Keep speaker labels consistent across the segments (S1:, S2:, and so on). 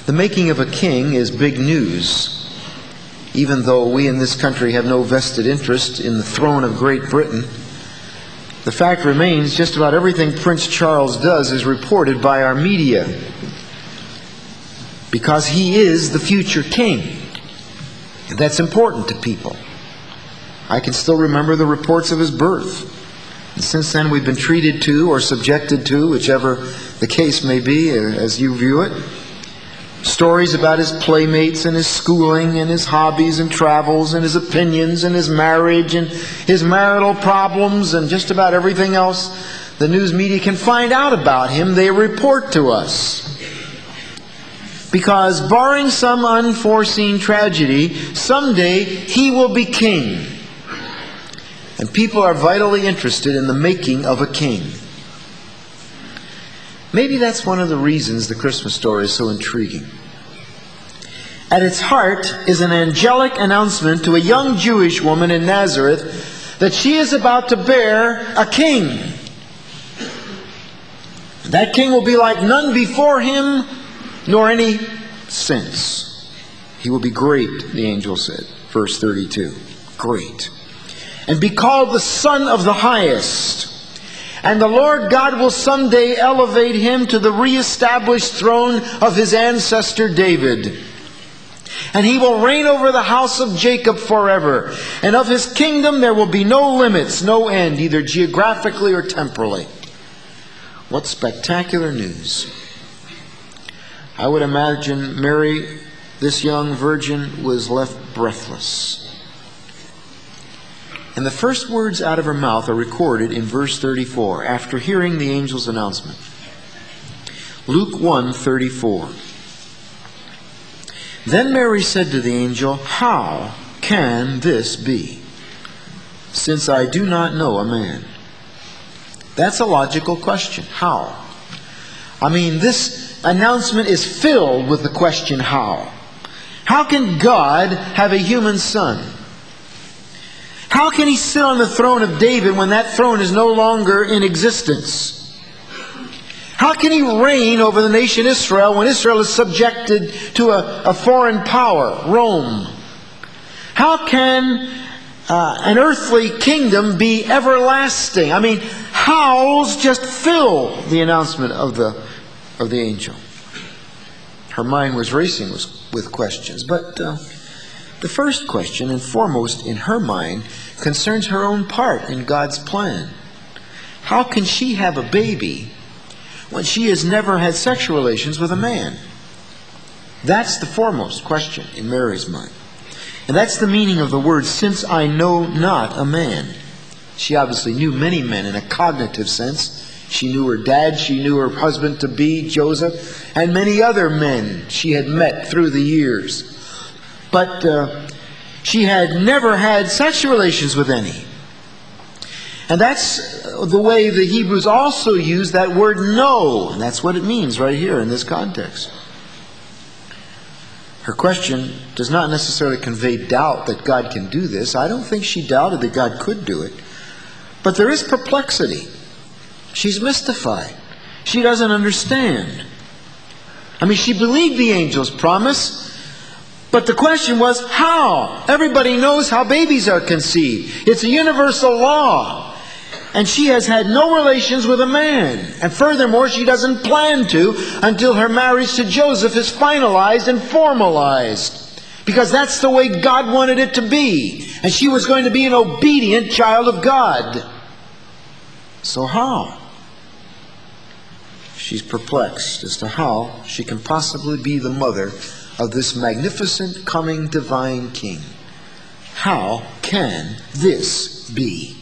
S1: The making of a king is big news. Even though we in this country have no vested interest in the throne of Great Britain, the fact remains just about everything Prince Charles does is reported by our media, because he is the future king. And that's important to people. I can still remember the reports of his birth. And since then we've been treated to, or subjected to, whichever the case may be as you view it, stories about his playmates and his schooling and his hobbies and travels and his opinions and his marriage and his marital problems and just about everything else the news media can find out about him, they report to us. Because barring some unforeseen tragedy, someday he will be king. And people are vitally interested in the making of a king. Maybe that's one of the reasons the Christmas story is so intriguing. At its heart is an angelic announcement to a young Jewish woman in Nazareth that she is about to bear a king. That king will be like none before him, nor any since. He will be great, the angel said. Verse 32. Great. And be called the Son of the Highest. And the Lord God will someday elevate him to the reestablished throne of his ancestor David. And he will reign over the house of Jacob forever. And of his kingdom there will be no limits, no end, either geographically or temporally. What spectacular news. I would imagine Mary, this young virgin, was left breathless. And the first words out of her mouth are recorded in verse 34, after hearing the angel's announcement. Luke 1:34. Then Mary said to the angel, "How can this be, since I do not know a man?" That's a logical question. How? I mean, this announcement is filled with the question, how? How can God have a human son? How can he sit on the throne of David when that throne is no longer in existence? How can he reign over the nation Israel when Israel is subjected to a foreign power, Rome? How can an earthly kingdom be everlasting? I mean, howls just fill the announcement of the angel. Her mind was racing with questions, but the first question, and foremost in her mind, concerns her own part in God's plan. How can she have a baby when she has never had sexual relations with a man? That's the foremost question in Mary's mind. And that's the meaning of the word, "since I know not a man." She obviously knew many men in a cognitive sense. She knew her dad, she knew her husband-to-be, Joseph, and many other men she had met through the years. But she had never had sexual relations with any. And that's the way the Hebrews also use that word know. And that's what it means right here in this context. Her question does not necessarily convey doubt that God can do this. I don't think she doubted that God could do it. But there is perplexity. She's mystified. She doesn't understand. I mean, she believed the angel's promise, but the question was, how? Everybody knows how babies are conceived. It's a universal law. And she has had no relations with a man. And furthermore, she doesn't plan to until her marriage to Joseph is finalized and formalized. Because that's the way God wanted it to be. And she was going to be an obedient child of God. So how? She's perplexed as to how she can possibly be the mother of this magnificent coming divine king. How can this be?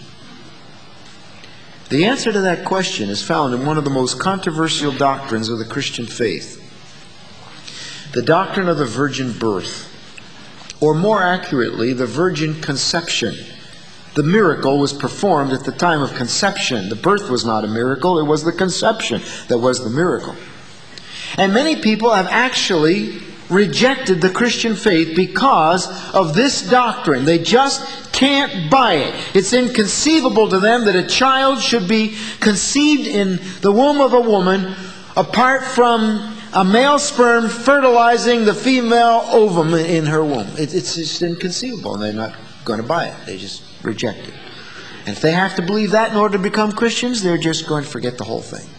S1: The answer to that question is found in one of the most controversial doctrines of the Christian faith. The doctrine of the virgin birth. Or more accurately, the virgin conception. The miracle was performed at the time of conception. The birth was not a miracle, it was the conception that was the miracle. And many people have actually rejected the Christian faith because of this doctrine. They just can't buy it. It's inconceivable to them that a child should be conceived in the womb of a woman apart from a male sperm fertilizing the female ovum in her womb. It's just inconceivable, and they're not going to buy it. They just reject it. And if they have to believe that in order to become Christians, they're just going to forget the whole thing.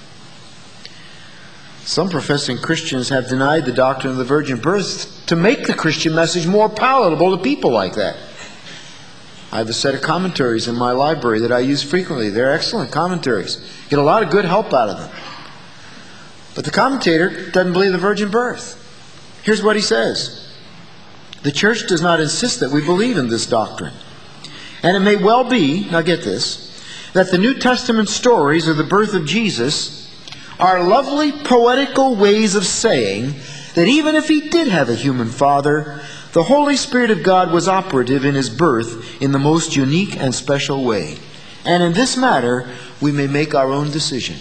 S1: Some professing Christians have denied the doctrine of the virgin birth to make the Christian message more palatable to people like that. I have a set of commentaries in my library that I use frequently. They're excellent commentaries. Get a lot of good help out of them. But the commentator doesn't believe the virgin birth. Here's what he says. The church does not insist that we believe in this doctrine. And it may well be, now get this, that the New Testament stories of the birth of Jesus are lovely poetical ways of saying that even if he did have a human father, the Holy Spirit of God was operative in his birth in the most unique and special way. And in this matter, we may make our own decision.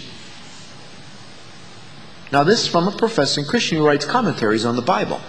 S1: Now this is from a professing Christian who writes commentaries on the Bible.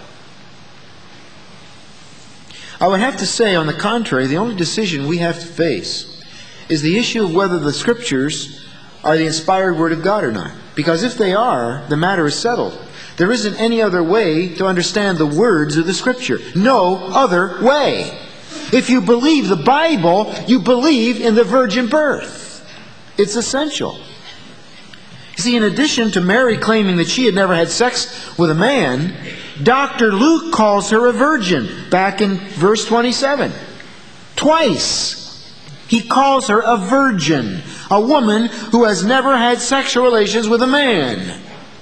S1: I would have to say, on the contrary, the only decision we have to face is the issue of whether the Scriptures are the inspired Word of God or not. Because if they are, the matter is settled. There isn't any other way to understand the words of the Scripture. No other way. If you believe the Bible, you believe in the virgin birth. It's essential. You see, in addition to Mary claiming that she had never had sex with a man, Dr. Luke calls her a virgin back in verse 27. Twice. He calls her a virgin, a woman who has never had sexual relations with a man.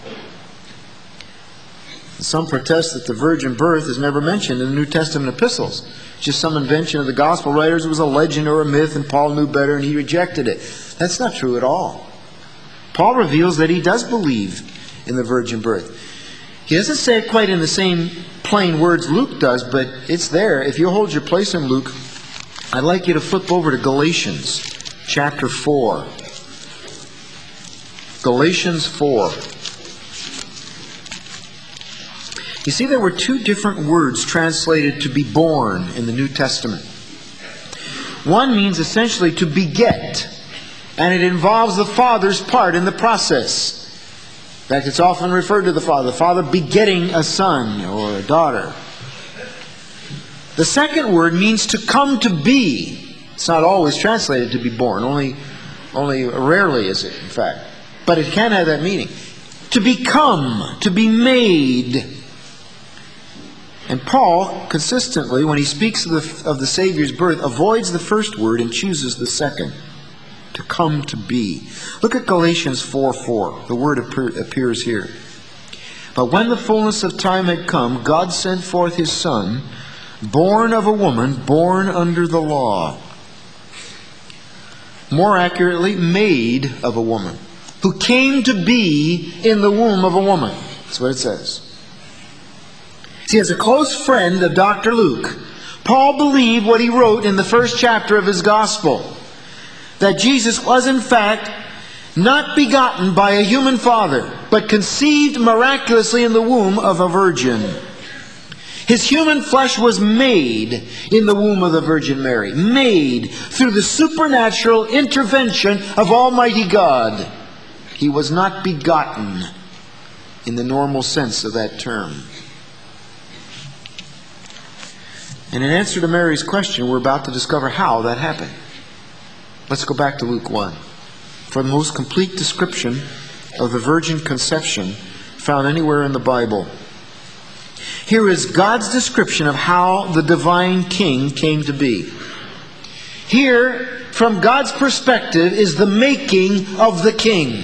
S1: Some protest that the virgin birth is never mentioned in the New Testament epistles. It's just some invention of the gospel writers. It was a legend or a myth, and Paul knew better and he rejected it. That's not true at all. Paul reveals that he does believe in the virgin birth. He doesn't say it quite in the same plain words Luke does, but it's there. If you hold your place in Luke, I'd like you to flip over to Galatians chapter 4. Galatians 4. You see, there were two different words translated to be born in the New Testament. One means essentially to beget, and it involves the father's part in the process. In fact, it's often referred to the father begetting a son or a daughter. The second word means to come to be. It's not always translated to be born. Only rarely is it, in fact. But it can have that meaning. To become, to be made. And Paul, consistently, when he speaks of the Savior's birth, avoids the first word and chooses the second. To come to be. Look at Galatians 4:4. The word appears here. But when the fullness of time had come, God sent forth his Son, born of a woman, born under the law. More accurately, made of a woman, who came to be in the womb of a woman. That's what it says. See, as a close friend of Dr. Luke, Paul believed what he wrote in the first chapter of his gospel, that Jesus was in fact not begotten by a human father, but conceived miraculously in the womb of a virgin. His human flesh was made in the womb of the Virgin Mary, made through the supernatural intervention of Almighty God. He was not begotten in the normal sense of that term. And in answer to Mary's question, we're about to discover how that happened. Let's go back to Luke 1. For the most complete description of the virgin conception found anywhere in the Bible. Here is God's description of how the divine king came to be. Here, from God's perspective, is the making of the king.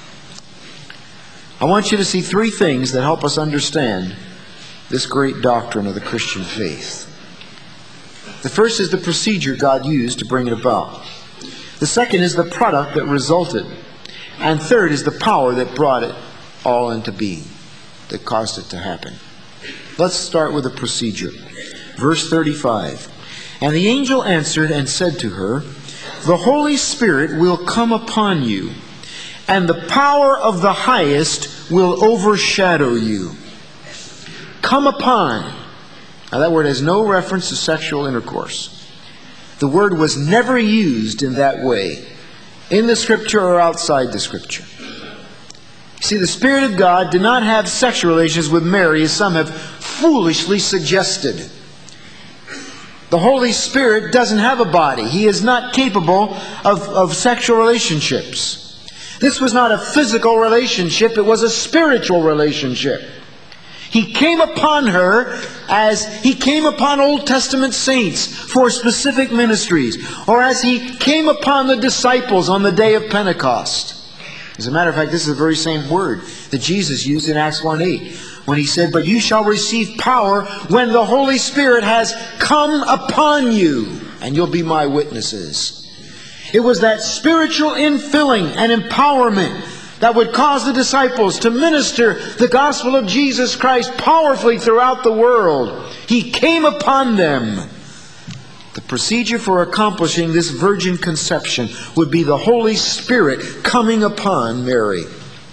S1: I want you to see three things that help us understand this great doctrine of the Christian faith. The first is the procedure God used to bring it about. The second is the product that resulted. And third is the power that brought it all into being, that caused it to happen. Let's start with the procedure. Verse 35. And the angel answered and said to her, the Holy Spirit will come upon you, and the power of the highest will overshadow you. Come upon. Now that word has no reference to sexual intercourse. The word was never used in that way, in the Scripture or outside the Scripture. See, the Spirit of God did not have sexual relations with Mary, as some have foolishly suggested. The Holy Spirit doesn't have a body. He is not capable of sexual relationships. This was not a physical relationship, it was a spiritual relationship. He came upon her as He came upon Old Testament saints for specific ministries, or as He came upon the disciples on the day of Pentecost. As a matter of fact, this is the very same word that Jesus used in Acts 1:8, when He said, "But you shall receive power when the Holy Spirit has come upon you, and you'll be my witnesses." It was that spiritual infilling and empowerment that would cause the disciples to minister the gospel of Jesus Christ powerfully throughout the world. He came upon them. The procedure for accomplishing this virgin conception would be the Holy Spirit coming upon Mary.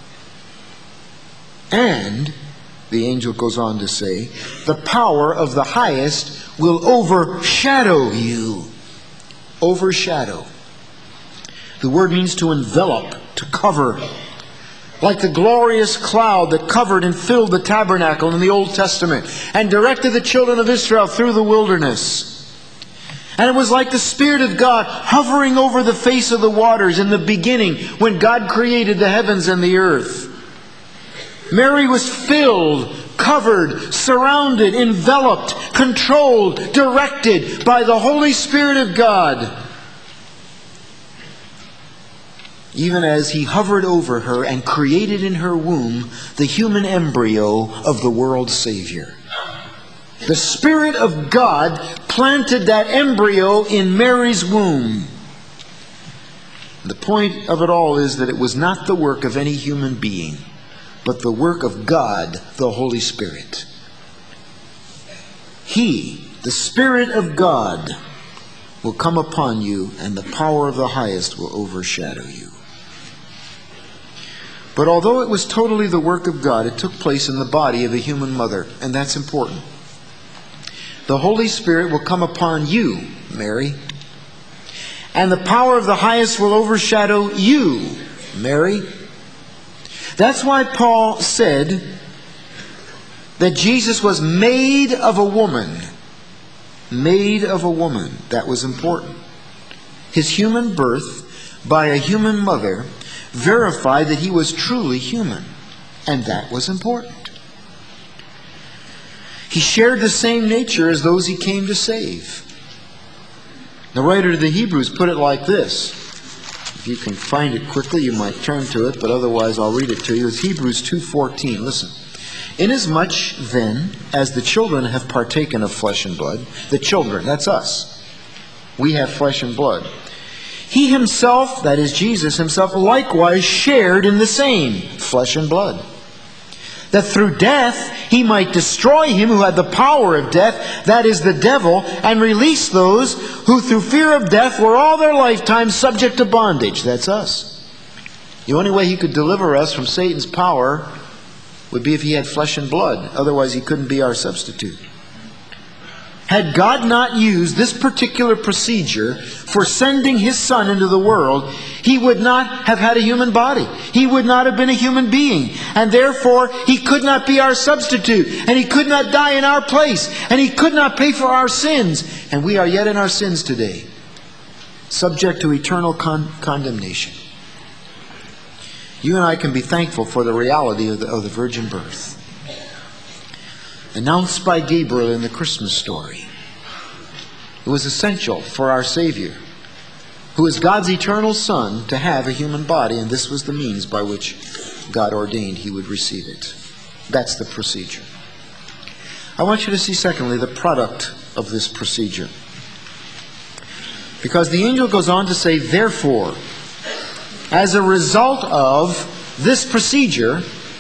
S1: And, the angel goes on to say, the power of the highest will overshadow you. Overshadow. The word means to envelop, to cover. Like the glorious cloud that covered and filled the tabernacle in the Old Testament and directed the children of Israel through the wilderness. And it was like the Spirit of God hovering over the face of the waters in the beginning when God created the heavens and the earth. Mary was filled, covered, surrounded, enveloped, controlled, directed by the Holy Spirit of God. Even as He hovered over her and created in her womb the human embryo of the world's Savior. The Spirit of God planted that embryo in Mary's womb. The point of it all is that it was not the work of any human being, but the work of God, the Holy Spirit. He, the Spirit of God, will come upon you, and the power of the highest will overshadow you. But although it was totally the work of God, it took place in the body of a human mother, and that's important. The Holy Spirit will come upon you, Mary, and the power of the highest will overshadow you, Mary. That's why Paul said that Jesus was made of a woman. Made of a woman. That was important. His human birth by a human mother verified that He was truly human. And that was important. He shared the same nature as those He came to save. The writer of the Hebrews put it like this. If you can find it quickly, you might turn to it, but otherwise I'll read it to you. It's Hebrews 2:14. Listen. Inasmuch then as the children have partaken of flesh and blood, the children, that's us. We have flesh and blood. He Himself, that is Jesus Himself, likewise shared in the same flesh and blood, that through death He might destroy him who had the power of death, that is the devil, and release those who through fear of death were all their lifetime subject to bondage. That's us. The only way He could deliver us from Satan's power would be if He had flesh and blood. Otherwise He couldn't be our substitute. Had God not used this particular procedure for sending His Son into the world, He would not have had a human body. He would not have been a human being. And therefore, He could not be our substitute. And He could not die in our place. And He could not pay for our sins. And we are yet in our sins today, subject to eternal condemnation. You and I can be thankful for the reality of the virgin birth, announced by Gabriel in the Christmas story. It was essential for our Savior, who is God's eternal Son, to have a human body, and this was the means by which God ordained He would receive it. That's the procedure. I want you to see, secondly, the product of this procedure. Because the angel goes on to say, therefore, as a result of this procedure,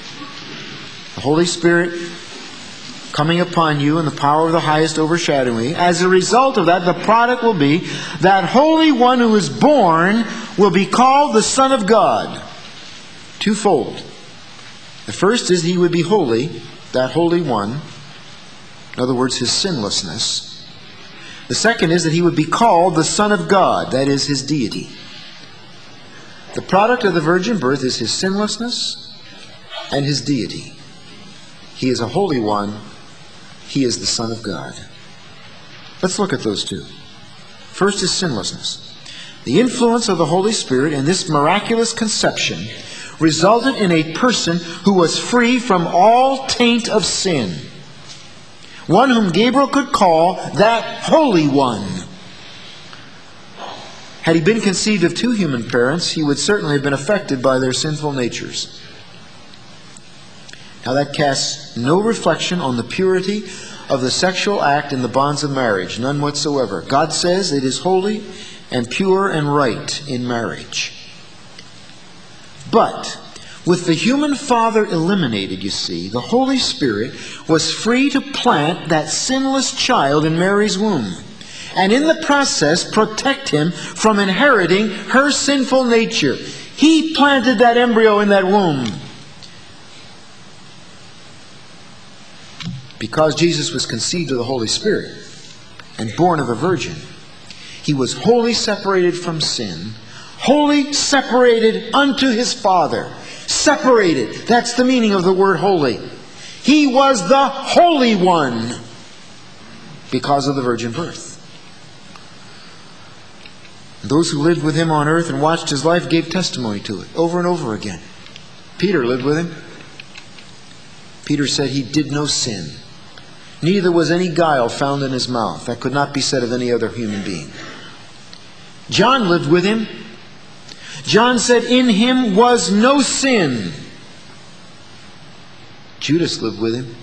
S1: the Holy Spirit coming upon you and the power of the highest overshadowing, as a result of that, the product will be that Holy One who is born will be called the Son of God. Twofold. The first is He would be holy, that Holy One. In other words, His sinlessness. The second is that He would be called the Son of God, that is, His deity. The product of the virgin birth is His sinlessness and His deity. He is a Holy One. He is the Son of God. Let's look at those two. First is sinlessness. The influence of the Holy Spirit in this miraculous conception resulted in a person who was free from all taint of sin. One whom Gabriel could call that Holy One. Had he been conceived of two human parents, he would certainly have been affected by their sinful natures. Now that casts no reflection on the purity of the sexual act in the bonds of marriage, none whatsoever. God says it is holy and pure and right in marriage. But with the human father eliminated, you see, the Holy Spirit was free to plant that sinless child in Mary's womb, and in the process protect him from inheriting her sinful nature. He planted that embryo in that womb. Because Jesus was conceived of the Holy Spirit and born of a virgin, He was wholly separated from sin, wholly separated unto His Father. Separated. That's the meaning of the word holy. He was the Holy One because of the virgin birth. Those who lived with Him on earth and watched His life gave testimony to it over and over again. Peter lived with Him. Peter said he did no sin. Neither was any guile found in His mouth. That could not be said of any other human being. John lived with Him. John said, in Him was no sin. Judas lived with Him.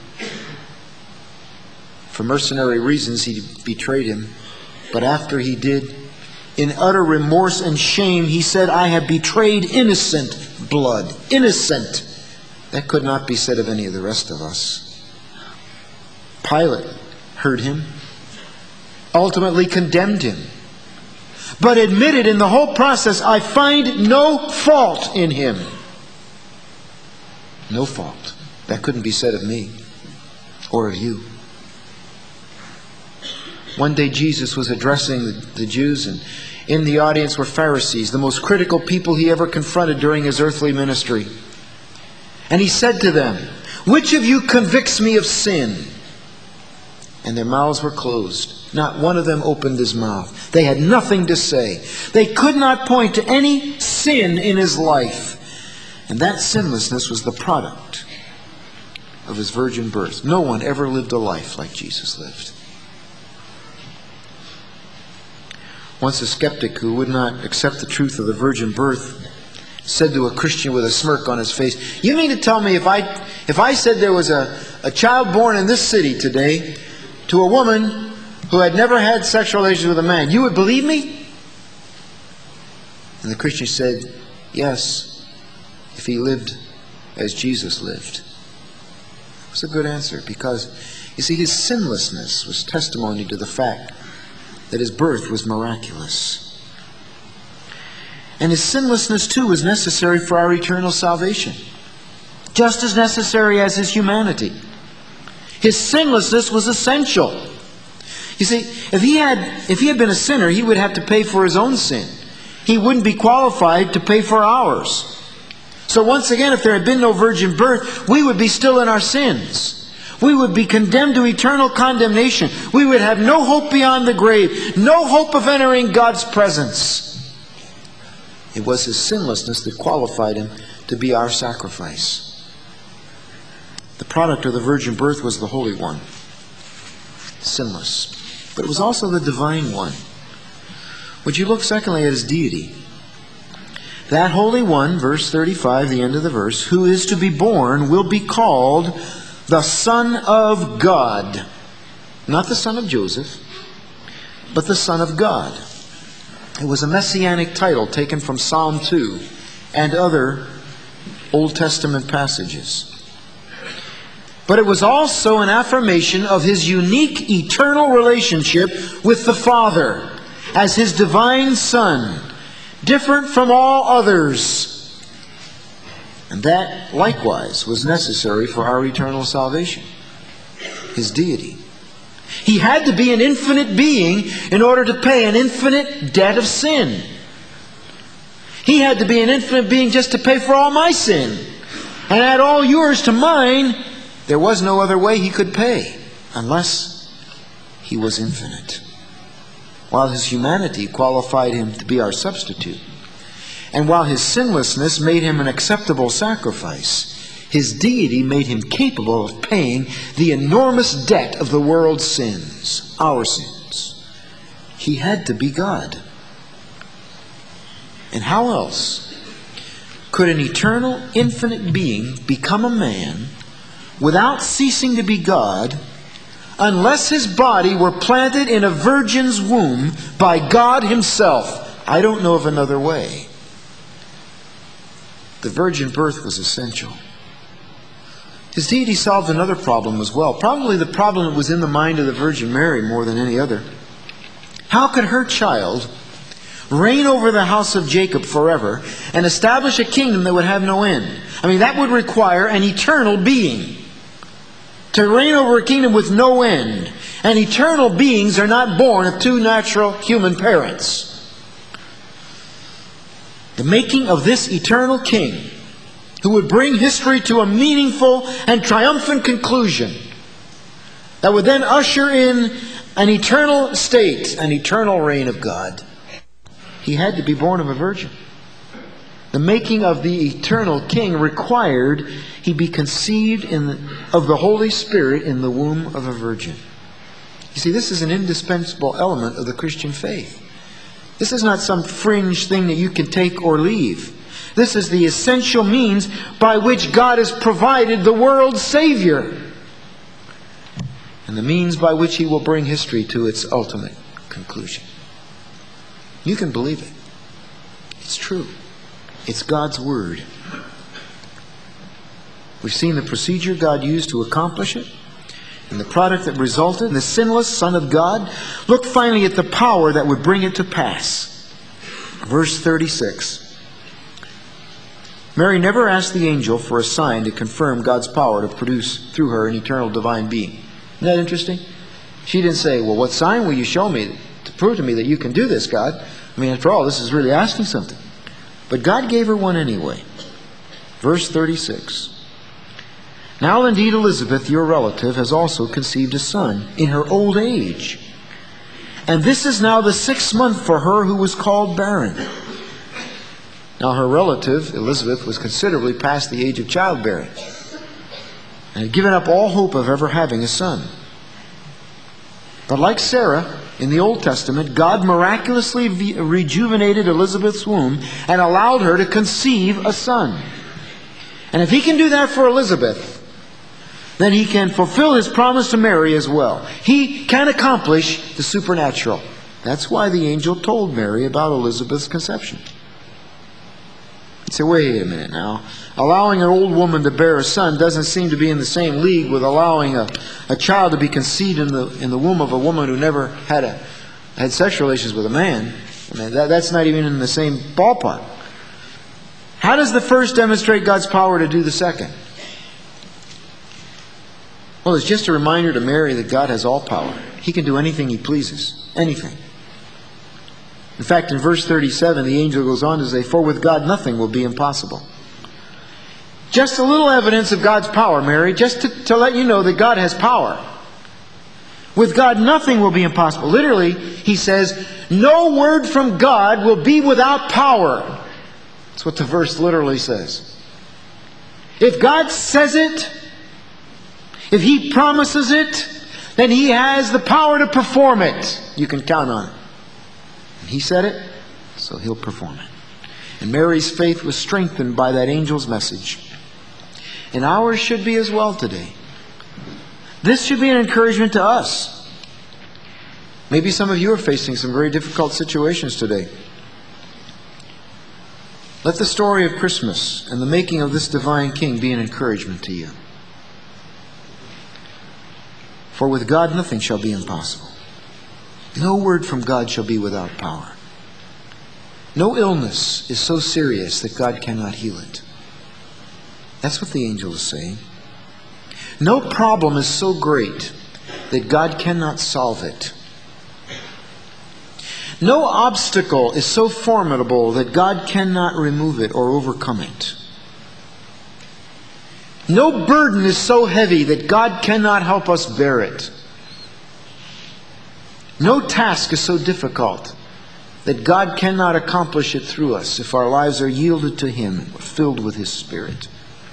S1: For mercenary reasons, he betrayed Him. But after he did, in utter remorse and shame, he said, I have betrayed innocent blood. Innocent. That could not be said of any of the rest of us. Pilate heard Him, ultimately condemned Him, but admitted in the whole process, I find no fault in Him. No fault. That couldn't be said of me or of you. One day Jesus was addressing the Jews, and in the audience were Pharisees, the most critical people He ever confronted during His earthly ministry. And He said to them, which of you convicts me of sin? And their mouths were closed. Not one of them opened his mouth. They had nothing to say. They could not point to any sin in His life. And that sinlessness was the product of His virgin birth. No one ever lived a life like Jesus lived. Once a skeptic who would not accept the truth of the virgin birth said to a Christian with a smirk on his face, you mean to tell me if I said there was a child born in this city today to a woman who had never had sexual relations with a man, you would believe me? And the Christian said, yes, if he lived as Jesus lived. It was a good answer, because, you see, His sinlessness was testimony to the fact that His birth was miraculous. And His sinlessness, too, was necessary for our eternal salvation. Just as necessary as His humanity. His sinlessness was essential. You see, if he had been a sinner, He would have to pay for His own sin. He wouldn't be qualified to pay for ours. So once again, if there had been no virgin birth, we would be still in our sins. We would be condemned to eternal condemnation. We would have no hope beyond the grave. No hope of entering God's presence. It was His sinlessness that qualified Him to be our sacrifice. The product of the virgin birth was the Holy One, sinless. But it was also the Divine One. Would you look secondly at His deity? That Holy One, verse 35, the end of the verse, who is to be born will be called the Son of God. Not the son of Joseph, but the Son of God. It was a messianic title taken from Psalm 2 and other Old Testament passages. But it was also an affirmation of His unique eternal relationship with the Father as His divine Son, different from all others. And that likewise was necessary for our eternal salvation. His deity. He had to be an infinite being in order to pay an infinite debt of sin. He had to be an infinite being just to pay for all my sin. and add all yours to mine, there was no other way he could pay, unless he was infinite. While his humanity qualified him to be our substitute, and while his sinlessness made him an acceptable sacrifice, his deity made him capable of paying the enormous debt of the world's sins, our sins. He had to be God. And how else could an eternal, infinite being become a man without ceasing to be God, unless his body were planted in a virgin's womb by God himself? I don't know of another way. The virgin birth was essential. His deity solved another problem as well. Probably the problem that was in the mind of the Virgin Mary more than any other. How could her child reign over the house of Jacob forever and establish a kingdom that would have no end? I mean, that would require an eternal being to reign over a kingdom with no end. And eternal beings are not born of two natural human parents. The making of this eternal king, who would bring history to a meaningful and triumphant conclusion, that would then usher in an eternal state, an eternal reign of God. He had to be born of a virgin. The making of the eternal king required he be conceived of the Holy Spirit in the womb of a virgin. You see, this is an indispensable element of the Christian faith. This is not some fringe thing that you can take or leave. This is the essential means by which God has provided the world's Savior, and the means by which He will bring history to its ultimate conclusion. You can believe it. It's true. It's God's Word. We've seen the procedure God used to accomplish it, and the product that resulted, the sinless Son of God. Look finally at the power that would bring it to pass. Verse 36. Mary never asked the angel for a sign to confirm God's power to produce through her an eternal divine being. Isn't that interesting? She didn't say, well, what sign will you show me to prove to me that you can do this, God? I mean, after all, this is really asking something. But God gave her one anyway. Verse 36. Now indeed Elizabeth, your relative, has also conceived a son in her old age. And this is now the 6th month for her who was called barren. Now her relative, Elizabeth, was considerably past the age of childbearing, and had given up all hope of ever having a son. But like Sarah in the Old Testament, God miraculously rejuvenated Elizabeth's womb and allowed her to conceive a son. And if He can do that for Elizabeth, then He can fulfill His promise to Mary as well. He can accomplish the supernatural. That's why the angel told Mary about Elizabeth's conception. You say, wait a minute now. Allowing an old woman to bear a son doesn't seem to be in the same league with allowing a child to be conceived in the womb of a woman who never had sexual relations with a man. I mean, that's not even in the same ballpark. How does the first demonstrate God's power to do the second? Well, it's just a reminder to Mary that God has all power. He can do anything He pleases. Anything. In fact, in verse 37, the angel goes on to say, for with God nothing will be impossible. Just a little evidence of God's power, Mary, just to let you know that God has power. With God nothing will be impossible. Literally, He says, no word from God will be without power. That's what the verse literally says. If God says it, if He promises it, then He has the power to perform it. You can count on it. He said it, so He'll perform it. And Mary's faith was strengthened by that angel's message. And ours should be as well today. This should be an encouragement to us. Maybe some of you are facing some very difficult situations today. Let the story of Christmas and the making of this divine King be an encouragement to you. For with God nothing shall be impossible. No word from God shall be without power. No illness is so serious that God cannot heal it. That's what the angel is saying. No problem is so great that God cannot solve it. No obstacle is so formidable that God cannot remove it or overcome it. No burden is so heavy that God cannot help us bear it. No task is so difficult that God cannot accomplish it through us if our lives are yielded to Him and we're filled with His Spirit.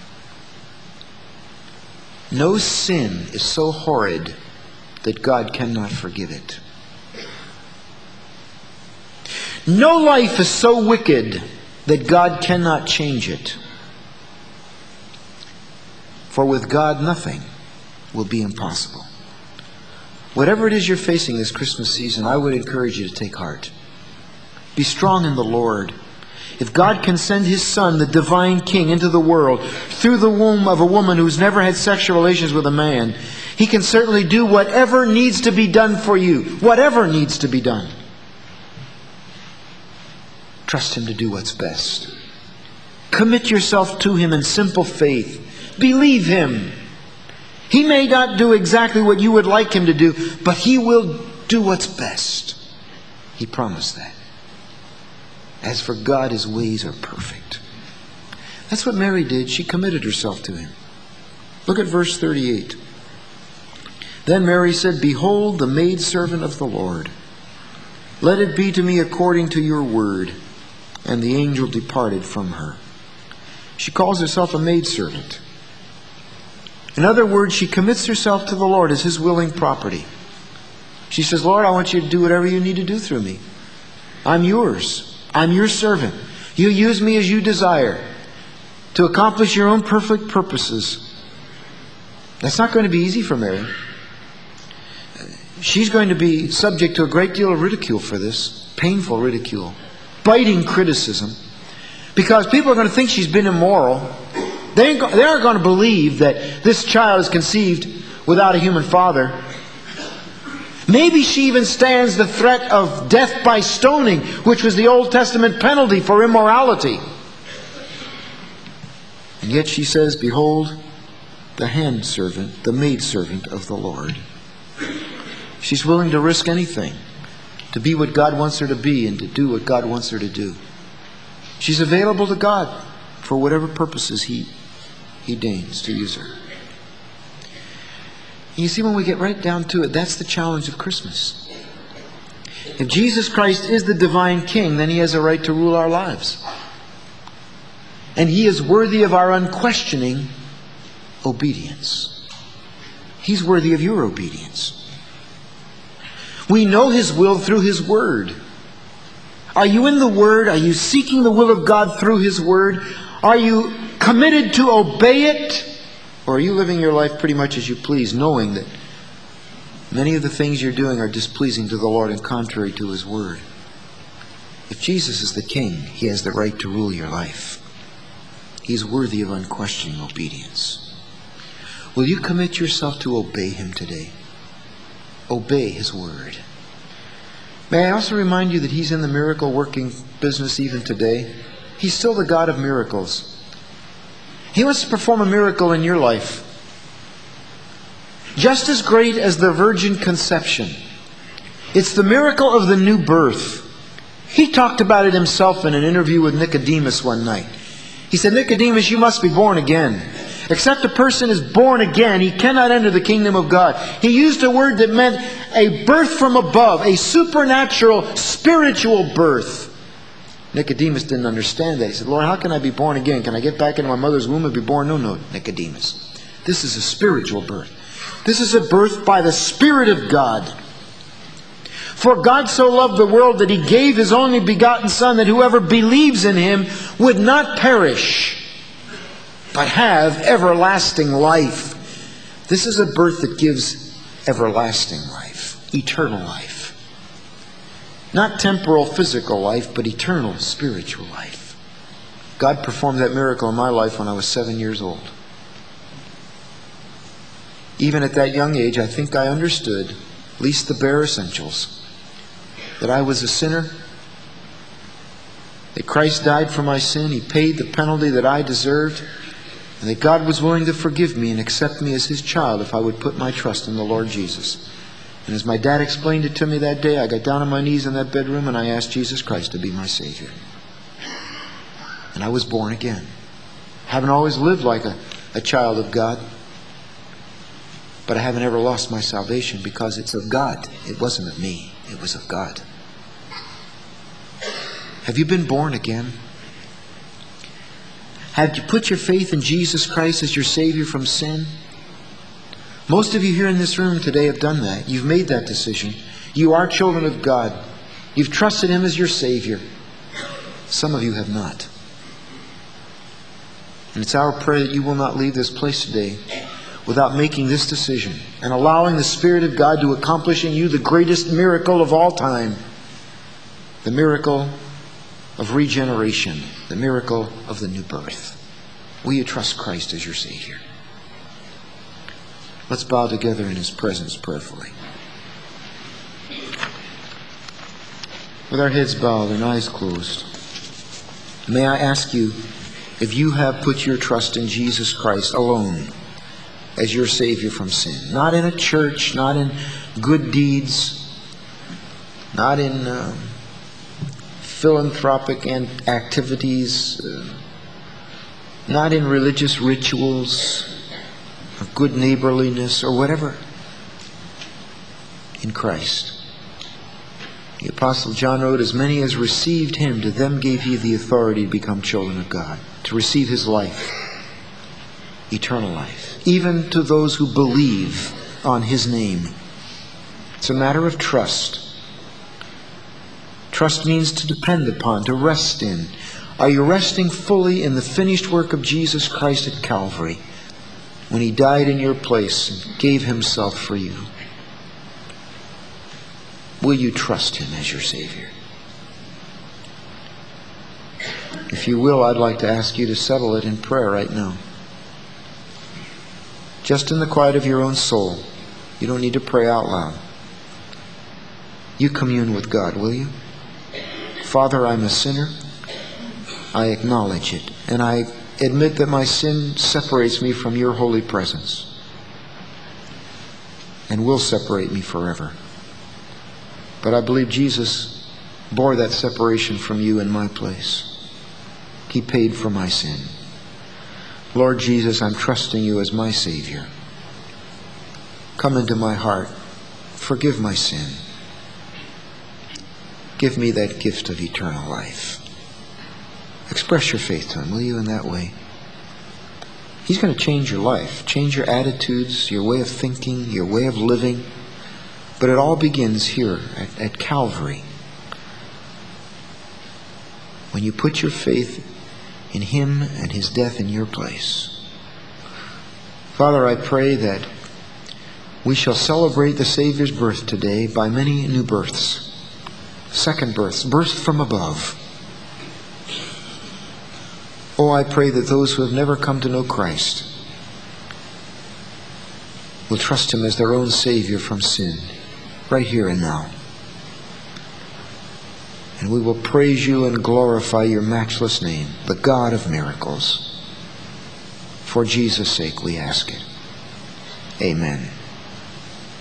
S1: No sin is so horrid that God cannot forgive it. No life is so wicked that God cannot change it. For with God nothing will be impossible. Whatever it is you're facing this Christmas season, I would encourage you to take heart. Be strong in the Lord. If God can send His Son, the divine King, into the world through the womb of a woman who's never had sexual relations with a man, He can certainly do whatever needs to be done for you. Whatever needs to be done. Trust Him to do what's best. Commit yourself to Him in simple faith. Believe Him. He may not do exactly what you would like Him to do, but He will do what's best. He promised that. As for God, His ways are perfect. That's what Mary did. She committed herself to Him. Look at verse 38. Then Mary said, "Behold, the maidservant of the Lord. Let it be to me according to your word." And the angel departed from her. She calls herself a maidservant. In other words, she commits herself to the Lord as His willing property. She says, "Lord, I want you to do whatever you need to do through me. I'm yours. I'm your servant. You use me as you desire to accomplish your own perfect purposes." That's not going to be easy for Mary. She's going to be subject to a great deal of ridicule for this. Painful ridicule. Biting criticism. Because people are going to think she's been immoral. They aren't going to believe that this child is conceived without a human father. Maybe she even stands the threat of death by stoning, which was the Old Testament penalty for immorality. And yet she says, "Behold, the handservant, the maidservant of the Lord." She's willing to risk anything to be what God wants her to be and to do what God wants her to do. She's available to God for whatever purposes He deigns to use her. You see, when we get right down to it, that's the challenge of Christmas. If Jesus Christ is the divine King, then He has a right to rule our lives. And He is worthy of our unquestioning obedience. He's worthy of your obedience. We know His will through His Word. Are you in the Word? Are you seeking the will of God through His Word? Are you committed to obey it? Or are you living your life pretty much as you please, knowing that many of the things you're doing are displeasing to the Lord and contrary to His Word? If Jesus is the King, He has the right to rule your life. He's worthy of unquestioning obedience. Will you commit yourself to obey Him today? Obey His Word. May I also remind you that He's in the miracle working business even today. He's still the God of miracles. He wants to perform a miracle in your life. Just as great as the virgin conception. It's the miracle of the new birth. He talked about it himself in an interview with Nicodemus one night. He said, "Nicodemus, you must be born again. Except a person is born again, he cannot enter the kingdom of God." He used a word that meant a birth from above, a supernatural, spiritual birth. Nicodemus didn't understand that. He said, "Lord, how can I be born again? Can I get back into my mother's womb and be born?" No, Nicodemus. This is a spiritual birth. This is a birth by the Spirit of God. "For God so loved the world that He gave His only begotten Son, that whoever believes in Him would not perish, but have everlasting life." This is a birth that gives everlasting life, eternal life. Not temporal, physical life, but eternal, spiritual life. God performed that miracle in my life when I was 7 years old. Even at that young age, I think I understood, at least the bare essentials, that I was a sinner, that Christ died for my sin, He paid the penalty that I deserved, and that God was willing to forgive me and accept me as His child if I would put my trust in the Lord Jesus. And as my dad explained it to me that day, I got down on my knees in that bedroom and I asked Jesus Christ to be my Savior. And I was born again. Haven't always lived like a a child of God. But I haven't ever lost my salvation because it's of God. It wasn't of me. It was of God. Have you been born again? Have you put your faith in Jesus Christ as your Savior from sin? Most of you here in this room today have done that. You've made that decision. You are children of God. You've trusted Him as your Savior. Some of you have not. And it's our prayer that you will not leave this place today without making this decision and allowing the Spirit of God to accomplish in you the greatest miracle of all time. The miracle of regeneration. The miracle of the new birth. Will you trust Christ as your Savior? Let's bow together in His presence prayerfully. With our heads bowed and eyes closed, may I ask you, if you have put your trust in Jesus Christ alone as your Savior from sin, not in a church, not in good deeds, not in philanthropic activities, not in religious rituals, or good neighborliness, or whatever, in Christ. The Apostle John wrote, as many as received Him, to them gave He the authority to become children of God, to receive His life, eternal life, even to those who believe on His name. It's a matter of trust. Trust means to depend upon, to rest in. Are you resting fully in the finished work of Jesus Christ at Calvary, when He died in your place and gave Himself for you? Will you trust Him as your Savior? If you will, I'd like to ask you to settle it in prayer right now. Just in the quiet of your own soul. You don't need to pray out loud. You commune with God, will you? Father, I'm a sinner. I acknowledge it. And I admit that my sin separates me from your holy presence. And will separate me forever. But I believe Jesus bore that separation from you in my place. He paid for my sin. Lord Jesus, I'm trusting you as my Savior. Come into my heart. Forgive my sin. Give me that gift of eternal life. Express your faith to Him, will you, in that way? He's going to change your life, change your attitudes, your way of thinking, your way of living. But it all begins here at Calvary. When you put your faith in Him and His death in your place. Father, I pray that we shall celebrate the Savior's birth today by many new births. Second births, births from above. Oh, I pray that those who have never come to know Christ will trust Him as their own Savior from sin, right here and now. And we will praise you and glorify your matchless name, the God of miracles. For Jesus' sake we ask it. Amen.